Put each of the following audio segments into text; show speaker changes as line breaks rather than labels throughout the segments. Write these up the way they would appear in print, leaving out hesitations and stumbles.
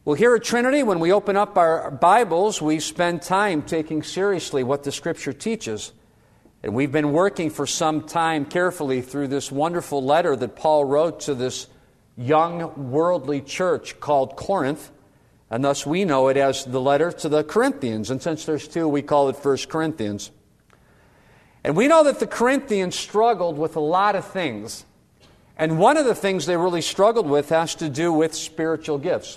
Well, here at Trinity, when we open up our Bibles, we spend time taking seriously what the Scripture teaches. And we've been working for some time carefully through this wonderful letter that Paul wrote to this young worldly church called Corinth. And thus we know it as the letter to the Corinthians. And since there's two, we call it 1 Corinthians. And we know that the Corinthians struggled with a lot of things. And one of the things they really struggled with has to do with spiritual gifts.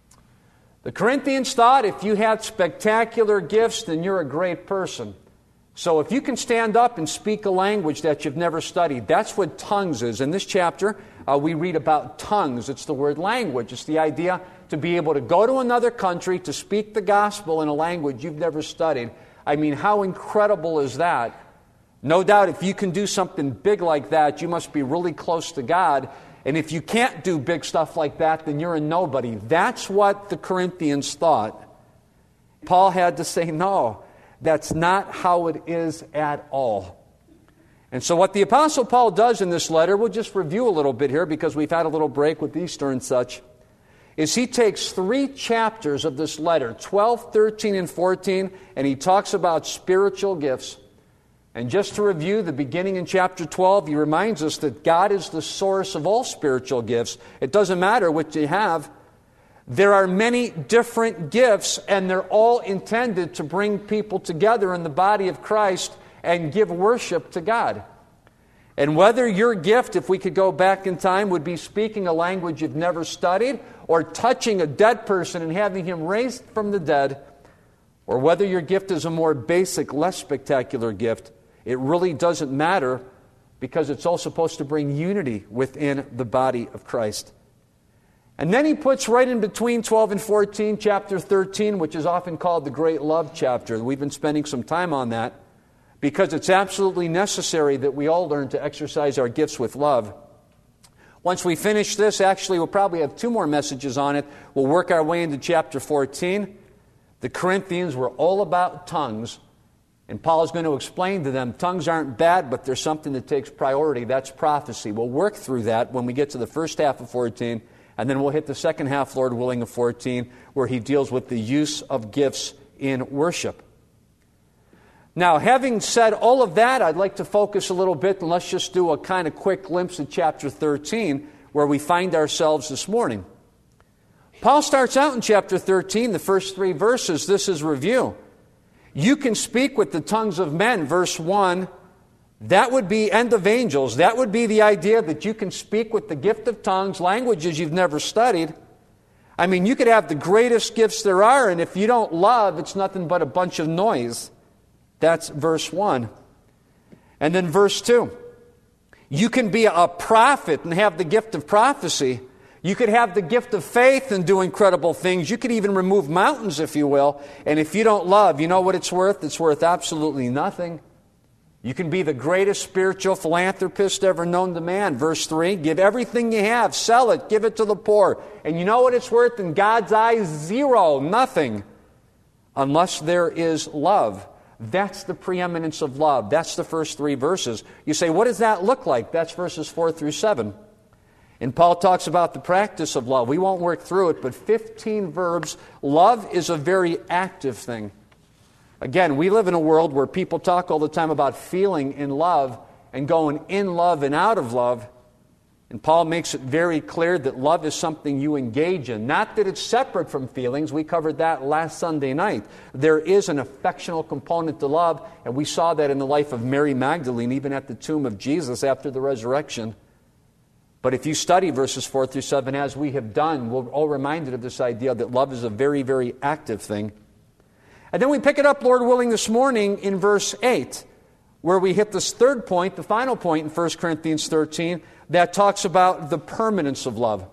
The Corinthians thought if you had spectacular gifts, then you're a great person. So if you can stand up and speak a language that you've never studied, that's what tongues is. In this chapter, we read about tongues. It's the word language. It's the idea to be able to go to another country to speak the gospel in a language you've never studied. I mean, how incredible is that? No doubt if you can do something big like that, you must be really close to God. And if you can't do big stuff like that, then you're a nobody. That's what the Corinthians thought. Paul had to say, no, that's not how it is at all. And so what the Apostle Paul does in this letter, we'll just review a little bit here because we've had a little break with Easter and such, is he takes 3 chapters of this letter, 12, 13, and 14, and he talks about spiritual gifts. And just to review, the beginning in chapter 12, he reminds us that God is the source of all spiritual gifts. It doesn't matter what you have. There are many different gifts, and they're all intended to bring people together in the body of Christ and give worship to God. And whether your gift, if we could go back in time, would be speaking a language you've never studied, or touching a dead person and having him raised from the dead, or whether your gift is a more basic, less spectacular gift, it really doesn't matter because it's all supposed to bring unity within the body of Christ. And then he puts right in between 12 and 14, chapter 13, which is often called the Great Love chapter. We've been spending some time on that because it's absolutely necessary that we all learn to exercise our gifts with love. Once we finish this, actually we'll probably have 2 more messages on it. We'll work our way into chapter 14. The Corinthians were all about tongues. And Paul is going to explain to them, tongues aren't bad, but there's something that takes priority. That's prophecy. We'll work through that when we get to the first half of 14, and then we'll hit the second half, Lord willing, of 14, where he deals with the use of gifts in worship. Now, having said all of that, I'd like to focus a little bit, and let's just do a kind of quick glimpse at chapter 13, where we find ourselves this morning. Paul starts out in chapter 13, the first 3 verses. This is review. You can speak with the tongues of men, verse 1. That would be end of angels. That would be the idea that you can speak with the gift of tongues, languages you've never studied. I mean, you could have the greatest gifts there are, and if you don't love, it's nothing but a bunch of noise. That's verse 1. And then verse 2. You can be a prophet and have the gift of prophecy. You could have the gift of faith and do incredible things. You could even remove mountains, if you will. And if you don't love, you know what it's worth? It's worth absolutely nothing. You can be the greatest spiritual philanthropist ever known to man. Verse 3, give everything you have, sell it, give it to the poor. And you know what it's worth in God's eyes? 0, nothing. Unless there is love. That's the preeminence of love. That's the first 3 verses. You say, what does that look like? That's verses 4 through 7. And Paul talks about the practice of love. We won't work through it, but 15 verbs. Love is a very active thing. Again, we live in a world where people talk all the time about feeling in love and going in love and out of love. And Paul makes it very clear that love is something you engage in. Not that it's separate from feelings. We covered that last Sunday night. There is an affectional component to love, and we saw that in the life of Mary Magdalene, even at the tomb of Jesus after the resurrection. But if you study verses 4 through 7, as we have done, we're all reminded of this idea that love is a very, very active thing. And then we pick it up, Lord willing, this morning in verse 8, where we hit this third point, the final point in 1 Corinthians 13, that talks about the permanence of love.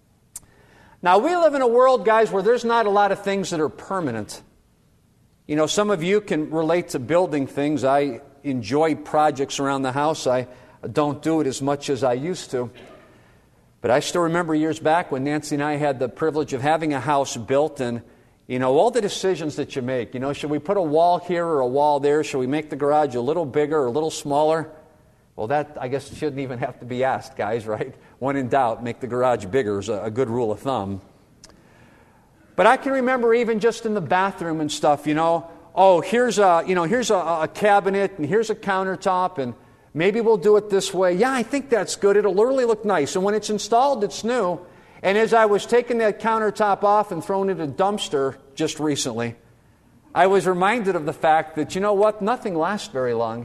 Now, we live in a world, guys, where there's not a lot of things that are permanent. You know, some of you can relate to building things. I enjoy projects around the house. I don't do it as much as I used to. But I still remember years back when Nancy and I had the privilege of having a house built, and, you know, all the decisions that you make. You know, should we put a wall here or a wall there? Should we make the garage a little bigger or a little smaller? Well, that, I guess, shouldn't even have to be asked, guys, right? When in doubt, make the garage bigger is a good rule of thumb. But I can remember even just in the bathroom and stuff, here's a cabinet and here's a countertop and maybe we'll do it this way. Yeah, I think that's good. It'll really look nice. And when it's installed, it's new. And as I was taking that countertop off and throwing it in a dumpster just recently, I was reminded of the fact that, you know what, nothing lasts very long.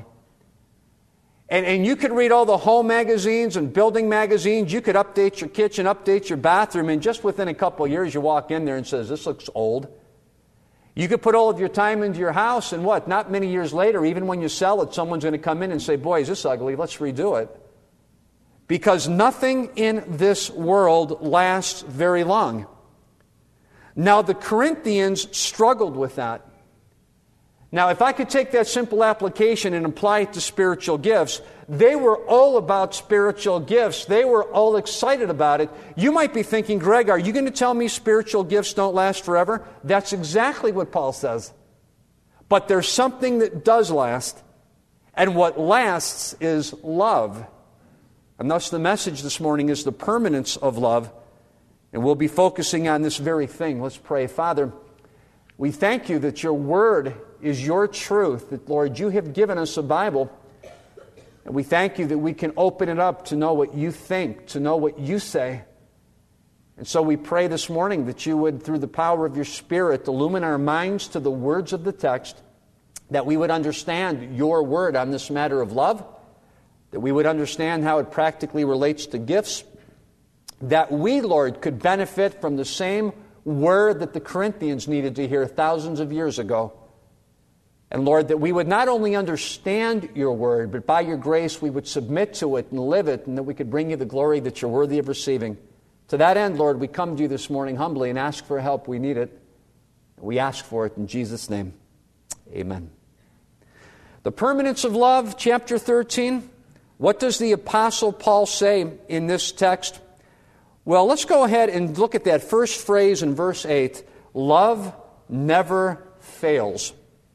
And you could read all the home magazines and building magazines. You could update your kitchen, update your bathroom, and just within a couple of years you walk in there and says, this looks old. You could put all of your time into your house, and what? Not many years later, even when you sell it, someone's going to come in and say, boy, is this ugly, let's redo it. Because nothing in this world lasts very long. Now, the Corinthians struggled with that. Now, if I could take that simple application and apply it to spiritual gifts, they were all about spiritual gifts. They were all excited about it. You might be thinking, Greg, are you going to tell me spiritual gifts don't last forever? That's exactly what Paul says. But there's something that does last, and what lasts is love. And thus the message this morning is the permanence of love, and we'll be focusing on this very thing. Let's pray. Father, we thank you that your word is your truth, that, Lord, you have given us a Bible. And we thank you that we can open it up to know what you think, to know what you say. And so we pray this morning that you would, through the power of your Spirit, illumine our minds to the words of the text, that we would understand your word on this matter of love, that we would understand how it practically relates to gifts, that we, Lord, could benefit from the same word that the Corinthians needed to hear thousands of years ago. And Lord, that we would not only understand your word, but by your grace we would submit to it and live it, and that we could bring you the glory that you're worthy of receiving. To that end, Lord, we come to you this morning humbly and ask for help. We need it. We ask for it in Jesus' name. Amen. The permanence of love, chapter 13. What does the Apostle Paul say in this text? Well, let's go ahead and look at that first phrase in verse 8. Love never fails.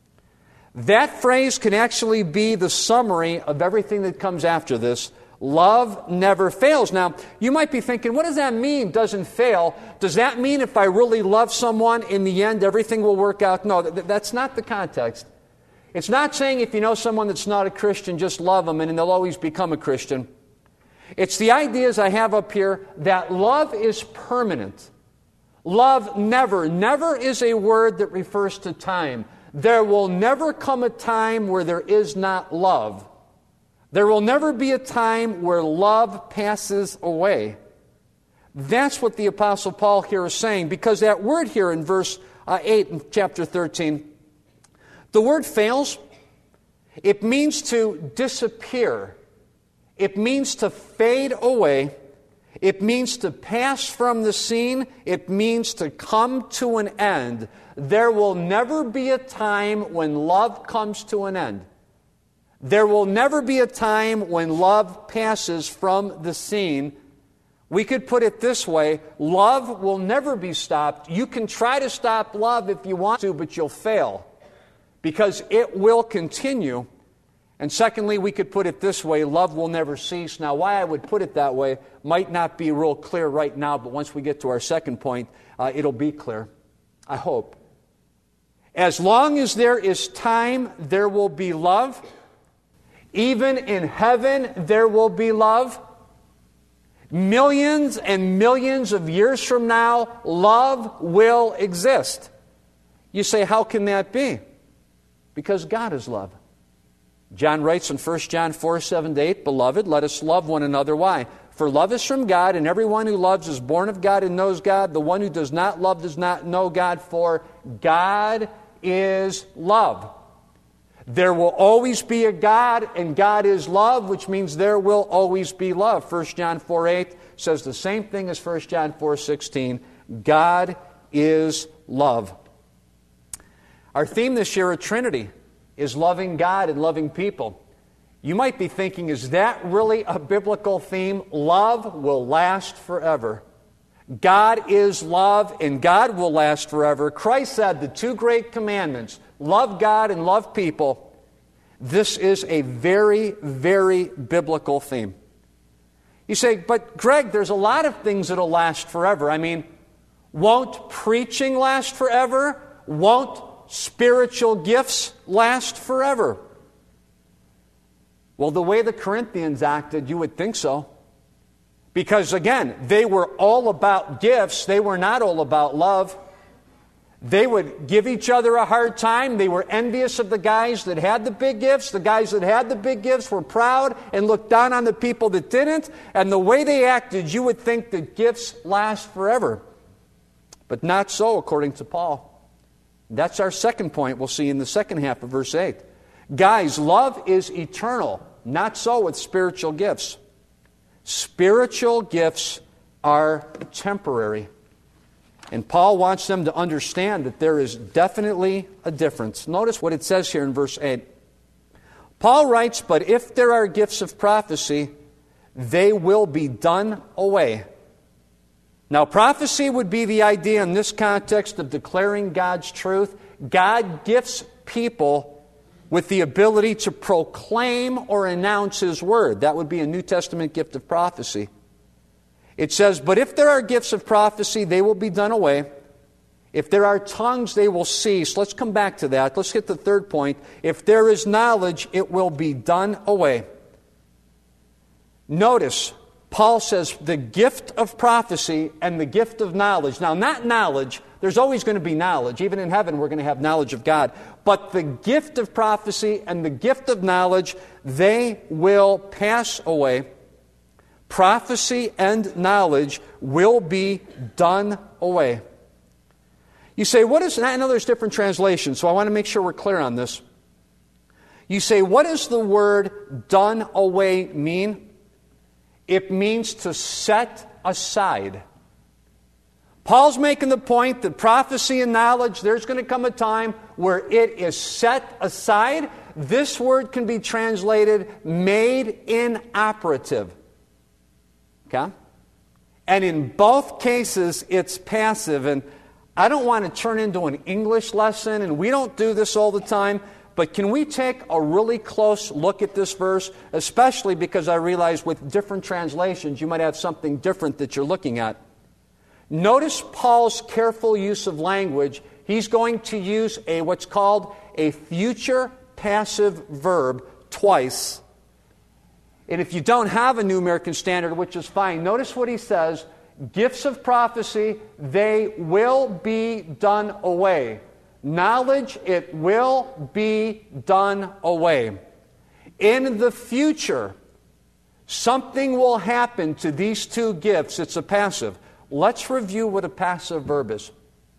That phrase can actually be the summary of everything that comes after this. Love never fails. Now, you might be thinking, what does that mean, doesn't fail? Does that mean if I really love someone, in the end, everything will work out? No, that's not the context. It's not saying if you know someone that's not a Christian, just love them and they'll always become a Christian. It's the ideas I have up here that love is permanent. Love never is a word that refers to time. There will never come a time where there is not love. There will never be a time where love passes away. That's what the Apostle Paul here is saying, because that word here in verse 8 in chapter 13, the word fails. It means to disappear. It means to fade away. It means to pass from the scene. It means to come to an end. There will never be a time when love comes to an end. There will never be a time when love passes from the scene. We could put it this way: love will never be stopped. You can try to stop love if you want to, but you'll fail, because it will continue. And secondly, we could put it this way: love will never cease. Now, why I would put it that way might not be real clear right now, but once we get to our second point, it'll be clear, I hope. As long as there is time, there will be love. Even in heaven, there will be love. Millions and millions of years from now, love will exist. You say, how can that be? Because God is love. John writes in 1 John 4:7-8, Beloved, let us love one another. Why? For love is from God, and everyone who loves is born of God and knows God. The one who does not love does not know God, for God is love. There will always be a God, and God is love, which means there will always be love. 1 John 4:8 says the same thing as 1 John 4:16. God is love. Our theme this year at Trinity is loving God and loving people. You might be thinking, is that really a biblical theme? Love will last forever. God is love, and God will last forever. Christ said the two great commandments, love God and love people. This is a very, very biblical theme. You say, but Greg, there's a lot of things that'll last forever. I mean, Won't preaching last forever? Won't spiritual gifts last forever? Well, the way the Corinthians acted, you would think so. Because again, they were all about gifts. They were not all about love. They would give each other a hard time. They were envious of the guys that had the big gifts. The guys that had the big gifts were proud and looked down on the people that didn't. And the way they acted, you would think that gifts last forever. But not so, according to Paul. That's our second point we'll see in the second half of verse 8. Guys, love is eternal. Not so with spiritual gifts. Spiritual gifts are temporary. And Paul wants them to understand that there is definitely a difference. Notice what it says here in verse 8. Paul writes, "But if there are gifts of prophecy, they will be done away." Now, prophecy would be the idea in this context of declaring God's truth. God gifts people with the ability to proclaim or announce His Word. That would be a New Testament gift of prophecy. It says, "But if there are gifts of prophecy, they will be done away. If there are tongues, they will cease." Let's come back to that. Let's hit the third point. If there is knowledge, it will be done away. Notice, Paul says the gift of prophecy and the gift of knowledge. Now, not knowledge. There's always going to be knowledge. Even in heaven, we're going to have knowledge of God. But the gift of prophecy and the gift of knowledge, they will pass away. Prophecy and knowledge will be done away. You say, what is... I know there's different translations, so I want to make sure we're clear on this. You say, what does the word done away mean? It means to set aside. Paul's making the point that prophecy and knowledge, there's going to come a time where it is set aside. This word can be translated made inoperative. Okay? And in both cases, it's passive. And I don't want to turn into an English lesson, and we don't do this all the time, but can we take a really close look at this verse, especially because I realize with different translations, you might have something different that you're looking at. Notice Paul's careful use of language. He's going to use what's called a future passive verb twice. And if you don't have a New American Standard, which is fine, notice what he says. Gifts of prophecy, they will be done away. Knowledge, it will be done away. In the future, something will happen to these two gifts. It's a passive. Let's review what a passive verb is.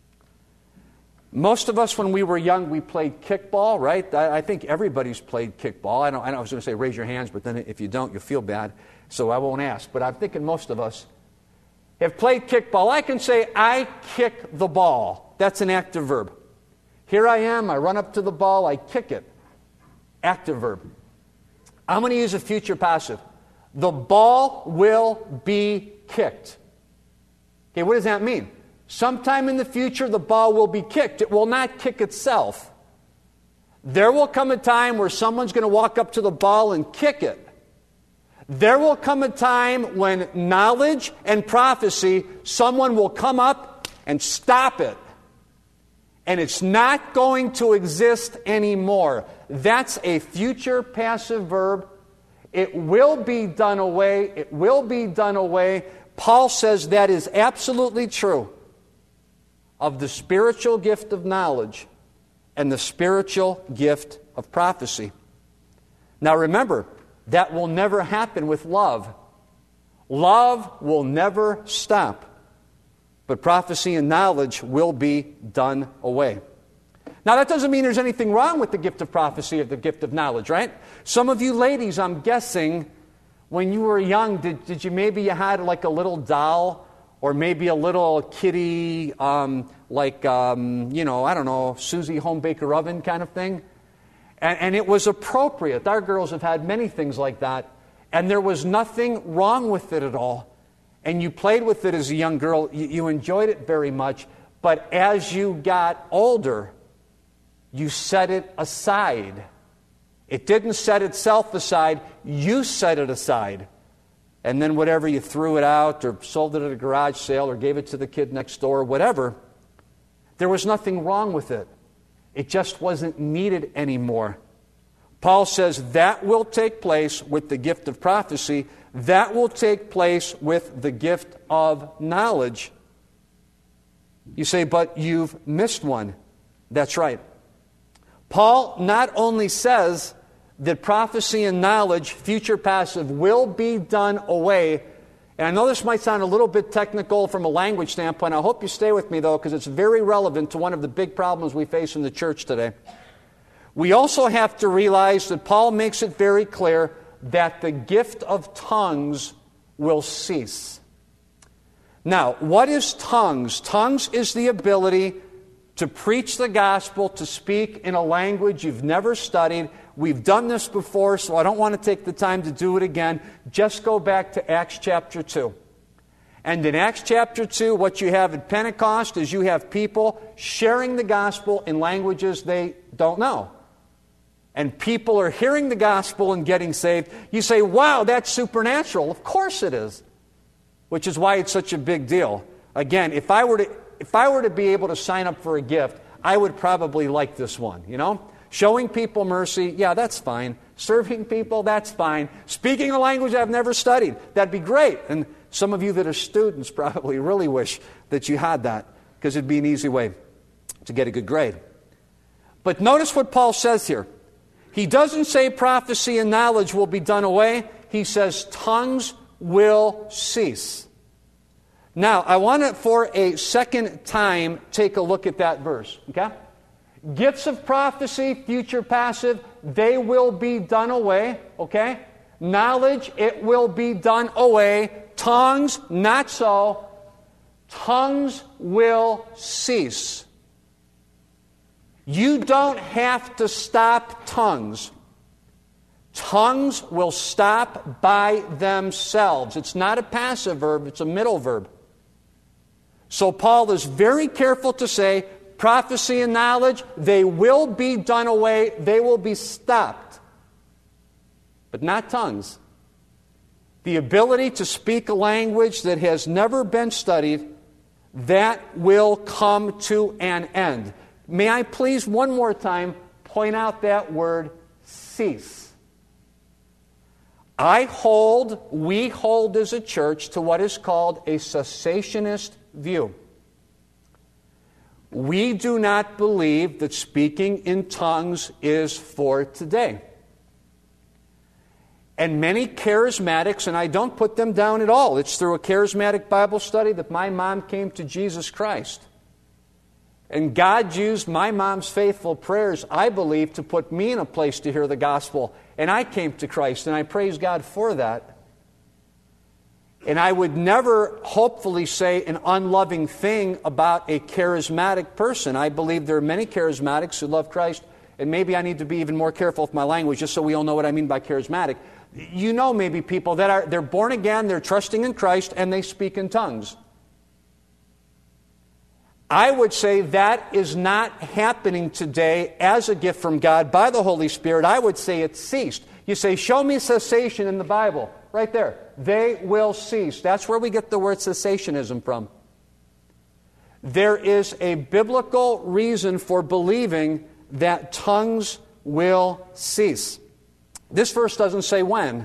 Most of us, when we were young, we played kickball, right? I think everybody's played kickball. I was going to say raise your hands, but then if you don't, you'll feel bad. So I won't ask. But I'm thinking most of us have played kickball. I can say, I kick the ball. That's an active verb. Here I am. I run up to the ball. I kick it. Active verb. I'm going to use a future passive. The ball will be kicked. Okay, what does that mean? Sometime in the future, the ball will be kicked. It will not kick itself. There will come a time where someone's going to walk up to the ball and kick it. There will come a time when knowledge and prophecy, someone will come up and stop it. And it's not going to exist anymore. That's a future passive verb. It will be done away. It will be done away. Paul says that is absolutely true of the spiritual gift of knowledge and the spiritual gift of prophecy. Now remember, that will never happen with love. Love will never stop. But prophecy and knowledge will be done away. Now that doesn't mean there's anything wrong with the gift of prophecy or the gift of knowledge, right? Some of you ladies, I'm guessing, when you were young, did you maybe you had like a little doll or maybe a little kitty, I don't know, Susie Home Baker Oven kind of thing? And it was appropriate. Our girls have had many things like that. And there was nothing wrong with it at all. And you played with it as a young girl. You enjoyed it very much. But as you got older, you set it aside. It didn't set itself aside. You set it aside. and then whatever, you threw it out or sold it at a garage sale or gave it to the kid next door, whatever, there was nothing wrong with it. It just wasn't needed anymore. Paul says that will take place with the gift of prophecy. That will take place with the gift of knowledge. You say, but you've missed one. That's right. Paul not only says that prophecy and knowledge, future passive, will be done away. And I know this might sound a little bit technical from a language standpoint. I hope you stay with me, though, because it's very relevant to one of the big problems we face in the church today. We also have to realize that Paul makes it very clear that the gift of tongues will cease. Now, what is tongues? Tongues is the ability to preach the gospel, to speak in a language you've never studied. We've done this before, so I don't want to take the time to do it again. Just go back to Acts chapter 2. And in Acts chapter 2, what you have at Pentecost is you have people sharing the gospel in languages they don't know. And people are hearing the gospel and getting saved. You say, wow, that's supernatural. Of course it is. Which is why it's such a big deal. Again, if I were to be able to sign up for a gift, I would probably like this one, you know? Showing people mercy, yeah, that's fine. Serving people, that's fine. Speaking a language I've never studied, that'd be great. And some of you that are students probably really wish that you had that, because it'd be an easy way to get a good grade. But notice what Paul says here. He doesn't say prophecy and knowledge will be done away. He says tongues will cease. Now, I want to, for a second time, take a look at that verse. Okay? Gifts of prophecy, future passive, they will be done away. Okay? Knowledge, it will be done away. Tongues, not so. Tongues will cease. You don't have to stop tongues. Tongues will stop by themselves. It's not a passive verb, it's a middle verb. So Paul is very careful to say, prophecy and knowledge, they will be done away, they will be stopped. But not tongues. The ability to speak a language that has never been studied, that will come to an end. May I please one more time point out that word, cease. We hold as a church to what is called a cessationist view. We do not believe that speaking in tongues is for today. And many charismatics, and I don't put them down at all, it's through a charismatic Bible study that my mom came to Jesus Christ. And God used my mom's faithful prayers, I believe, to put me in a place to hear the gospel. And I came to Christ, and I praise God for that. And I would never, hopefully, say an unloving thing about a charismatic person. I believe there are many charismatics who love Christ, and maybe I need to be even more careful with my language, just so we all know what I mean by charismatic. You know maybe people that they're born again, they're trusting in Christ, and they speak in tongues. I would say that is not happening today as a gift from God by the Holy Spirit. I would say it ceased. You say, show me cessation in the Bible. Right there. They will cease. That's where we get the word cessationism from. There is a biblical reason for believing that tongues will cease. This verse doesn't say when.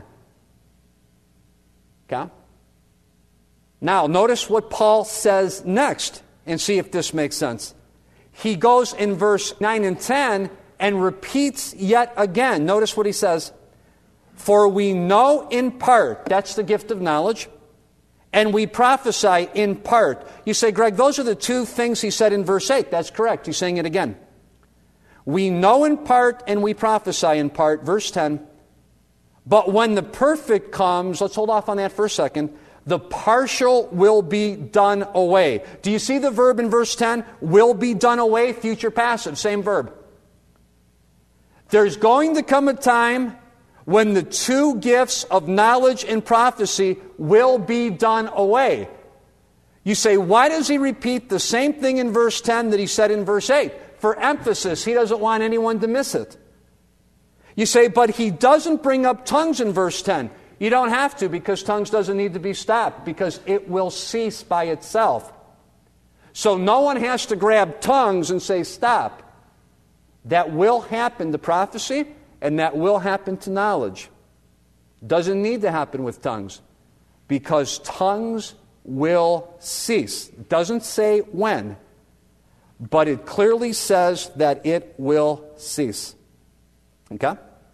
Okay? Now, notice what Paul says next. And see if this makes sense. He goes in verse 9 and 10 and repeats yet again. Notice what he says. For we know in part, that's the gift of knowledge, and we prophesy in part. You say, Greg, those are the two things he said in verse 8. That's correct. He's saying it again. We know in part and we prophesy in part. Verse 10. But when the perfect comes, let's hold off on that for a second. The partial will be done away. Do you see the verb in verse 10? Will be done away, future passive, same verb. There's going to come a time when the two gifts of knowledge and prophecy will be done away. You say, why does he repeat the same thing in verse 10 that he said in verse 8? For emphasis, he doesn't want anyone to miss it. You say, but he doesn't bring up tongues in verse 10. You don't have to, because tongues doesn't need to be stopped, because it will cease by itself. So no one has to grab tongues and say stop. That will happen to prophecy, and that will happen to knowledge. Doesn't need to happen with tongues, because tongues will cease. It doesn't say when, but it clearly says that it will cease. Okay?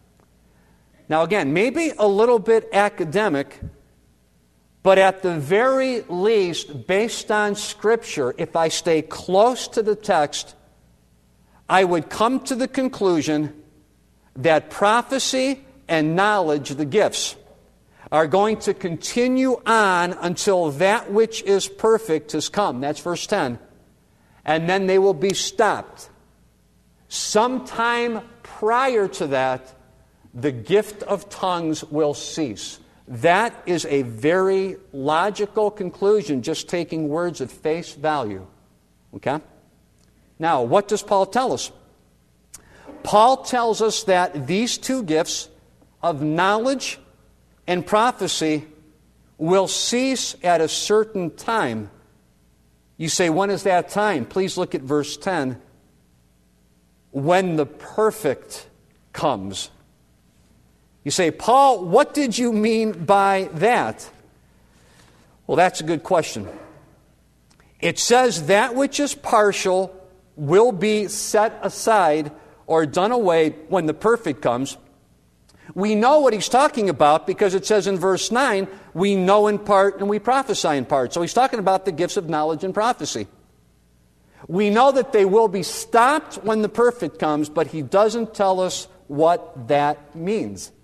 Now again, maybe a little bit academic, but at the very least, based on Scripture, if I stay close to the text, I would come to the conclusion that prophecy and knowledge, the gifts, are going to continue on until that which is perfect has come. That's verse 10. And then they will be stopped. Sometime prior to that, the gift of tongues will cease. That is a very logical conclusion, just taking words at face value. Okay? Now, what does Paul tell us? Paul tells us that these two gifts of knowledge and prophecy will cease at a certain time. You say, when is that time? Please look at verse 10. When the perfect comes. You say, Paul, what did you mean by that? Well, that's a good question. It says that which is partial will be set aside or done away when the perfect comes. We know what he's talking about because it says in verse 9, we know in part and we prophesy in part. So he's talking about the gifts of knowledge and prophecy. We know that they will be stopped when the perfect comes, but he doesn't tell us what that means.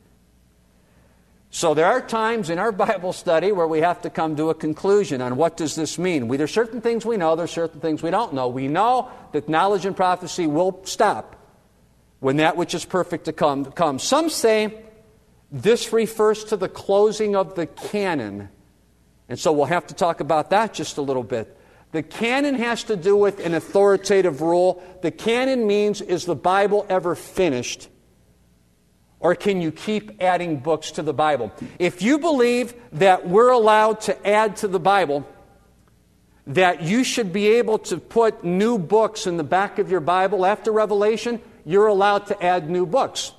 So there are times in our Bible study where we have to come to a conclusion on what does this mean. There's certain things we know, there's certain things we don't know. We know that knowledge and prophecy will stop when that which is perfect to come. Some say this refers to the closing of the canon. And so we'll have to talk about that just a little bit. The canon has to do with an authoritative rule. The canon means, is the Bible ever finished? Or can you keep adding books to the Bible? If you believe that we're allowed to add to the Bible, that you should be able to put new books in the back of your Bible after Revelation, you're allowed to add new books.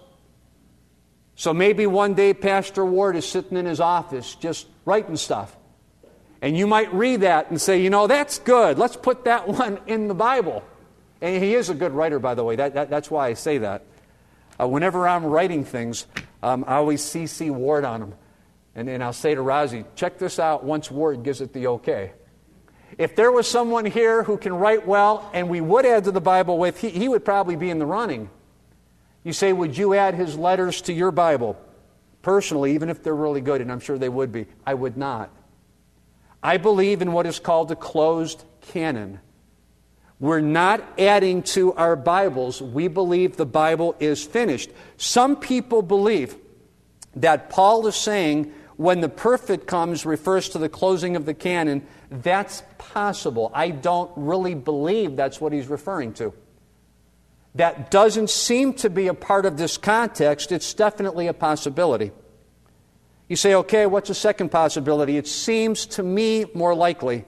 So maybe one day Pastor Ward is sitting in his office just writing stuff. And you might read that and say, that's good. Let's put that one in the Bible. And he is a good writer, by the way. That's why I say that. Whenever I'm writing things, I always CC Ward on them. And I'll say to Rozzy, check this out once Ward gives it the okay. If there was someone here who can write well and we would add to the Bible with, he would probably be in the running. You say, would you add his letters to your Bible? Personally, even if they're really good, and I'm sure they would be, I would not. I believe in what is called a closed canon. We're not adding to our Bibles. We believe the Bible is finished. Some people believe that Paul is saying when the perfect comes refers to the closing of the canon. That's possible. I don't really believe that's what he's referring to. That doesn't seem to be a part of this context. It's definitely a possibility. You say, okay, what's a second possibility? It seems to me more likely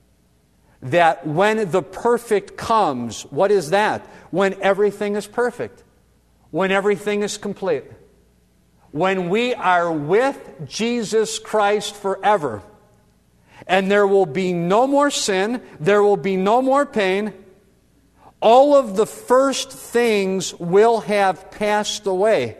that when the perfect comes, what is that? When everything is perfect. When everything is complete. When we are with Jesus Christ forever. And there will be no more sin. There will be no more pain. All of the first things will have passed away.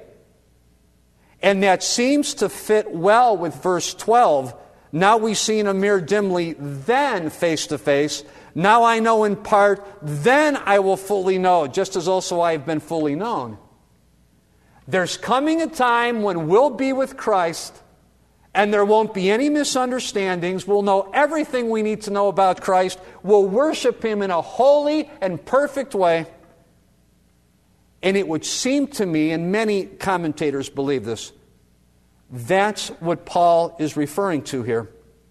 And that seems to fit well with verse 12. Now we see in a mirror dimly, then face to face. Now I know in part, then I will fully know, just as also I have been fully known. There's coming a time when we'll be with Christ, and there won't be any misunderstandings. We'll know everything we need to know about Christ. We'll worship Him in a holy and perfect way. And it would seem to me, and many commentators believe this, that's what Paul is referring to here.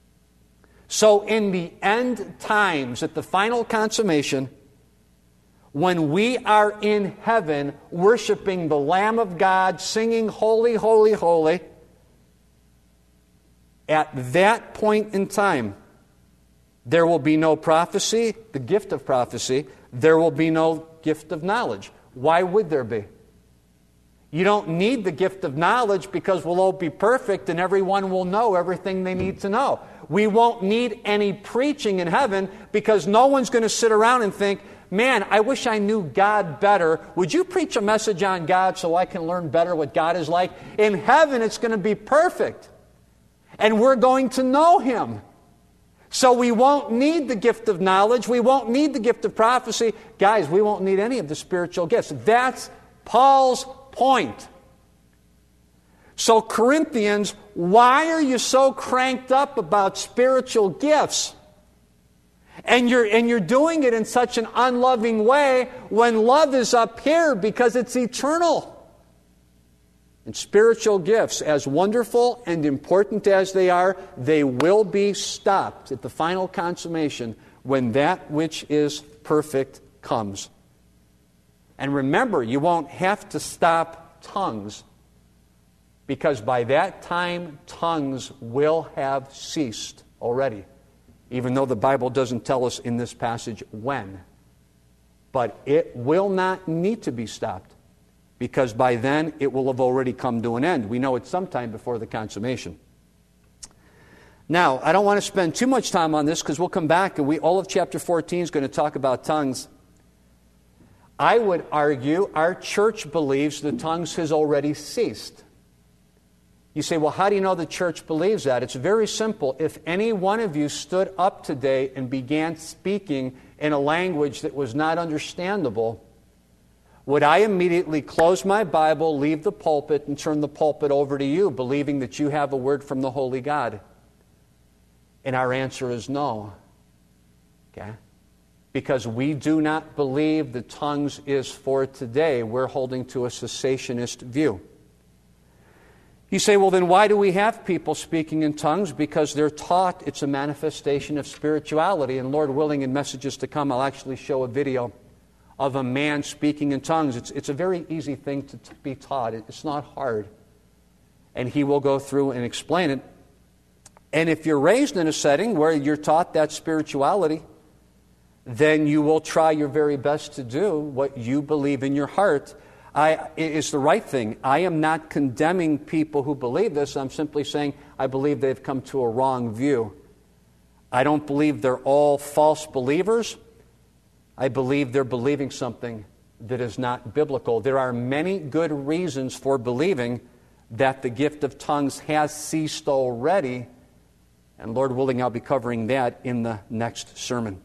So in the end times, at the final consummation, when we are in heaven worshiping the Lamb of God, singing holy, holy, holy, At that point in time, there will be no prophecy, the gift of prophecy. There will be no gift of knowledge. Why would there be? You don't need the gift of knowledge because we'll all be perfect and everyone will know everything they need to know. We won't need any preaching in heaven because no one's going to sit around and think, man, I wish I knew God better. Would you preach a message on God so I can learn better what God is like? In heaven, it's going to be perfect. And we're going to know Him. So we won't need the gift of knowledge. We won't need the gift of prophecy. Guys, we won't need any of the spiritual gifts. That's Paul's point. So Corinthians, why are you so cranked up about spiritual gifts? And you're doing it in such an unloving way when love is up here because it's eternal. And spiritual gifts, as wonderful and important as they are, they will be stopped at the final consummation when that which is perfect comes. And remember, you won't have to stop tongues because by that time, tongues will have ceased already. Even though the Bible doesn't tell us in this passage when. But it will not need to be stopped because by then it will have already come to an end. We know it's sometime before the consummation. Now, I don't want to spend too much time on this because we'll come back and all of chapter 14 is going to talk about tongues. I would argue our church believes the tongues has already ceased. You say, well, how do you know the church believes that? It's very simple. If any one of you stood up today and began speaking in a language that was not understandable, would I immediately close my Bible, leave the pulpit, and turn the pulpit over to you, believing that you have a word from the Holy God? And our answer is no. Okay? Because we do not believe the tongues is for today. We're holding to a cessationist view. You say, well, then why do we have people speaking in tongues? Because they're taught it's a manifestation of spirituality. And Lord willing, in messages to come, I'll actually show a video of a man speaking in tongues. It's a very easy thing to be taught. It's not hard. And he will go through and explain it. And if you're raised in a setting where you're taught that spirituality, then you will try your very best to do what you believe in your heart is the right thing. I am not condemning people who believe this. I'm simply saying I believe they've come to a wrong view. I don't believe they're all false believers. I believe they're believing something that is not biblical. There are many good reasons for believing that the gift of tongues has ceased already. And Lord willing, I'll be covering that in the next sermon.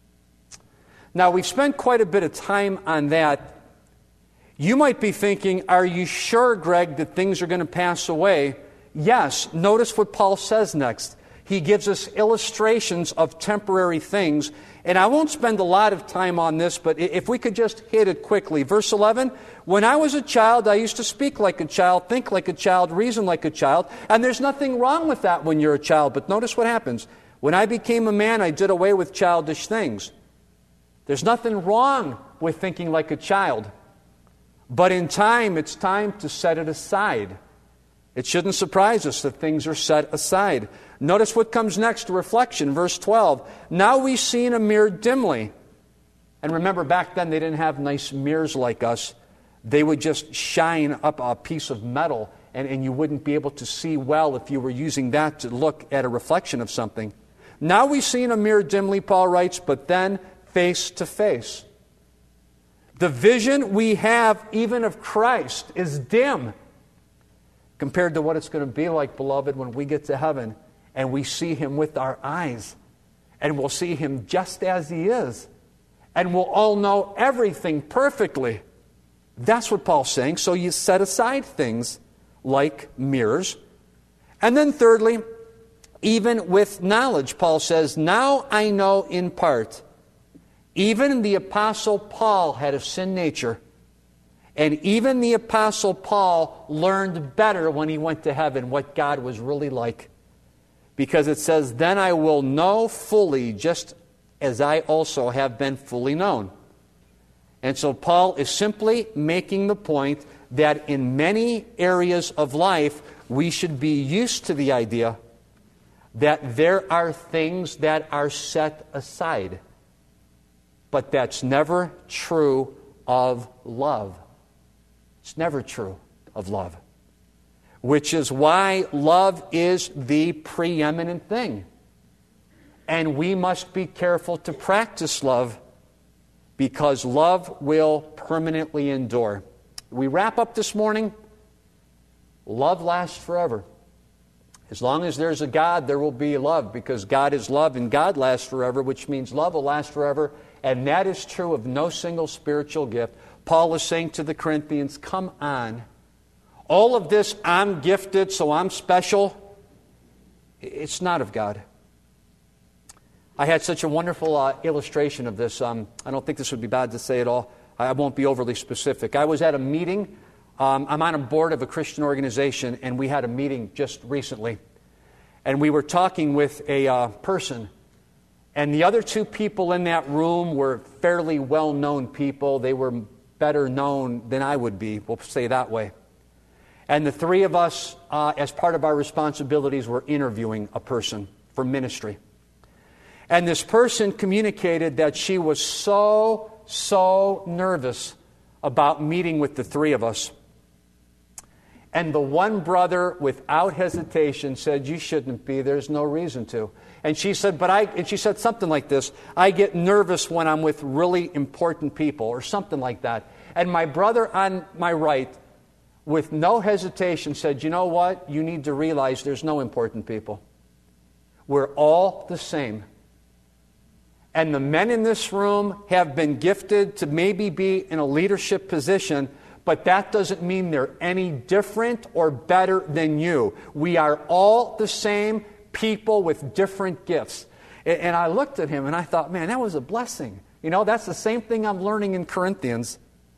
Now, we've spent quite a bit of time on that. You might be thinking, are you sure, Greg, that things are going to pass away? Yes. Notice what Paul says next. He gives us illustrations of temporary things. And I won't spend a lot of time on this, but if we could just hit it quickly. Verse 11, when I was a child, I used to speak like a child, think like a child, reason like a child. And there's nothing wrong with that when you're a child. But notice what happens. When I became a man, I did away with childish things. There's nothing wrong with thinking like a child. But in time, it's time to set it aside. It shouldn't surprise us that things are set aside. Notice what comes next to reflection, verse 12. Now we see in a mirror dimly. And remember, back then they didn't have nice mirrors like us. They would just shine up a piece of metal, and you wouldn't be able to see well if you were using that to look at a reflection of something. Now we see in a mirror dimly, Paul writes, but then face to face. The vision we have even of Christ is dim compared to what it's going to be like, beloved, when we get to heaven and we see Him with our eyes. And we'll see Him just as He is. And we'll all know everything perfectly. That's what Paul's saying. So you set aside things like mirrors. And then thirdly, even with knowledge, Paul says, now I know in part. Even the Apostle Paul had a sin nature. And even the Apostle Paul learned better when he went to heaven what God was really like. Because it says, then I will know fully just as I also have been fully known. And so Paul is simply making the point that in many areas of life, we should be used to the idea that there are things that are set aside. But that's never true of love. It's never true of love. Which is why love is the preeminent thing. And we must be careful to practice love, because love will permanently endure. We wrap up this morning. Love lasts forever. As long as there's a God, there will be love, because God is love and God lasts forever, which means love will last forever. And that is true of no single spiritual gift. Paul is saying to the Corinthians, come on. All of this, I'm gifted, so I'm special, it's not of God. I had such a wonderful illustration of this. I don't think this would be bad to say at all. I won't be overly specific. I was at a meeting. I'm on a board of a Christian organization, and we had a meeting just recently. And we were talking with a person. And the other two people in that room were fairly well-known people. They were better known than I would be, we'll say that way. And the three of us, as part of our responsibilities, were interviewing a person for ministry. And this person communicated that she was so nervous about meeting with the three of us. And the one brother, without hesitation, said, you shouldn't be, there's no reason to. And she said, and she said something like this, I get nervous when I'm with really important people, or something like that. And my brother on my right, with no hesitation, said, you know what? You need to realize there's no important people. We're all the same. And the men in this room have been gifted to maybe be in a leadership position, but that doesn't mean they're any different or better than you. We are all the same people with different gifts. And I looked at him and I thought, man, that was a blessing. You know, that's the same thing I'm learning in Corinthians.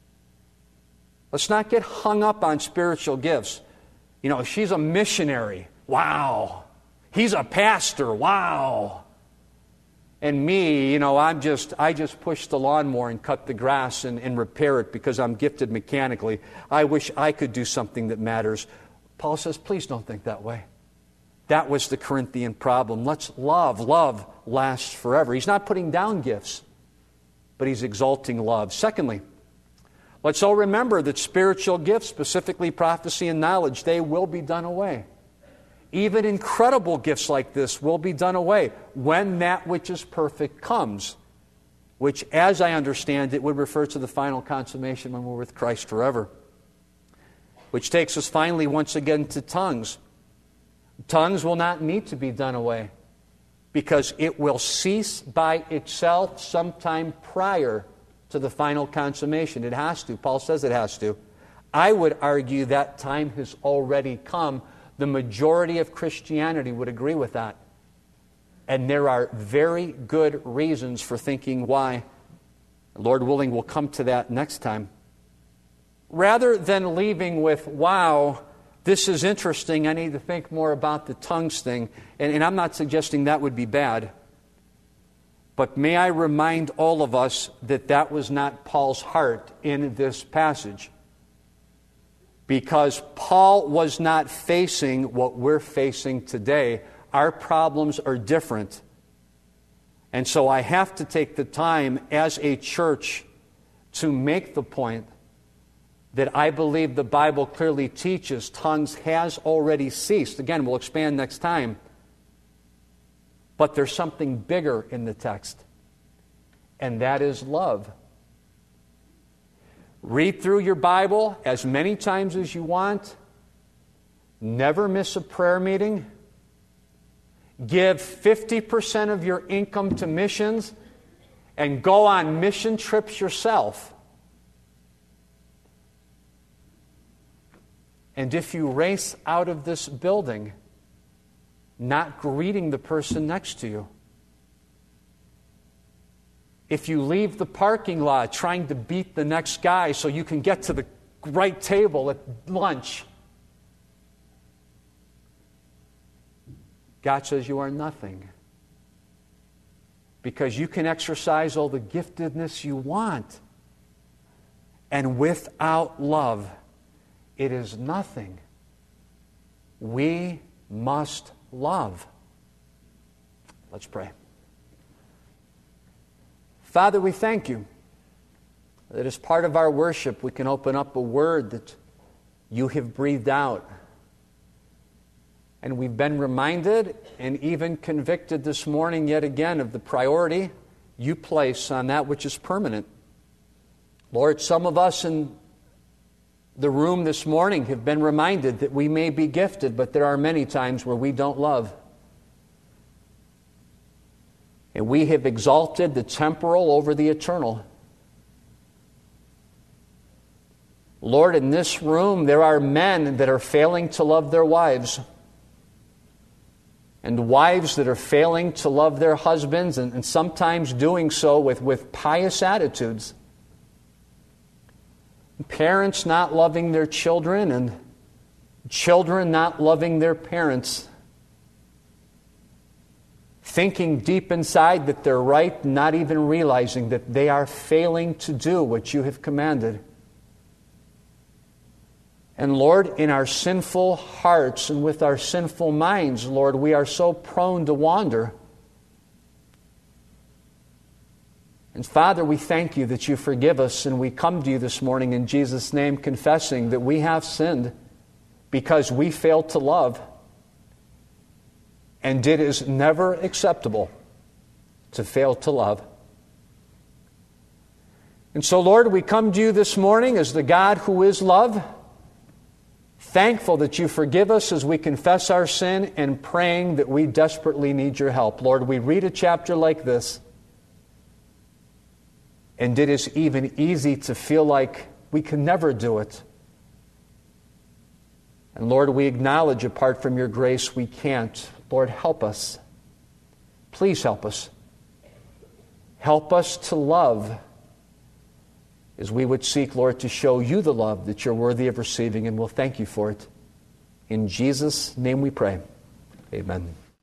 Let's not get hung up on spiritual gifts. You know, she's a missionary. Wow. He's a pastor. Wow. And me, you know, I just push the lawnmower and cut the grass and repair it because I'm gifted mechanically. I wish I could do something that matters. Paul says, please don't think that way. That was the Corinthian problem. Let's love. Love lasts forever. He's not putting down gifts, but he's exalting love. Secondly, let's all remember that spiritual gifts, specifically prophecy and knowledge, they will be done away. Even incredible gifts like this will be done away when that which is perfect comes, which, as I understand it, would refer to the final consummation when we're with Christ forever. Which takes us finally once again to tongues. Tongues will not need to be done away because it will cease by itself sometime prior to the final consummation. It has to. Paul says it has to. I would argue that time has already come. The majority of Christianity would agree with that. And there are very good reasons for thinking why. Lord willing, we'll come to that next time. Rather than leaving with, wow, this is interesting, I need to think more about the tongues thing. And I'm not suggesting that would be bad. But may I remind all of us that that was not Paul's heart in this passage. Because Paul was not facing what we're facing today. Our problems are different. And so I have to take the time as a church to make the point that I believe the Bible clearly teaches tongues has already ceased. Again, we'll expand next time. But there's something bigger in the text. And that is love. Read through your Bible as many times as you want. Never miss a prayer meeting. Give 50% of your income to missions and go on mission trips yourself. And if you race out of this building, not greeting the person next to you, if you leave the parking lot trying to beat the next guy so you can get to the right table at lunch, God says you are nothing. Because you can exercise all the giftedness you want. And without love, it is nothing. We must love. Let's pray. Father, we thank you that as part of our worship we can open up a word that you have breathed out. And we've been reminded and even convicted this morning yet again of the priority you place on that which is permanent. Lord, some of us in the room this morning have been reminded that we may be gifted, but there are many times where we don't love. And we have exalted the temporal over the eternal. Lord, in this room there are men that are failing to love their wives, and wives that are failing to love their husbands, and sometimes doing so with pious attitudes. Parents not loving their children, and children not loving their parents. Thinking deep inside that they're right, not even realizing that they are failing to do what you have commanded. And Lord, in our sinful hearts and with our sinful minds, Lord, we are so prone to wander. And Father, we thank you that you forgive us, and we come to you this morning in Jesus' name confessing that we have sinned because we failed to love. And it is never acceptable to fail to love. And so, Lord, we come to you this morning as the God who is love, thankful that you forgive us as we confess our sin and praying that we desperately need your help. Lord, we read a chapter like this, and it is even easy to feel like we can never do it. And Lord, we acknowledge apart from your grace we can't. Lord, help us. Please help us. Help us to love as we would seek, Lord, to show you the love that you're worthy of receiving, and we'll thank you for it. In Jesus' name we pray. Amen.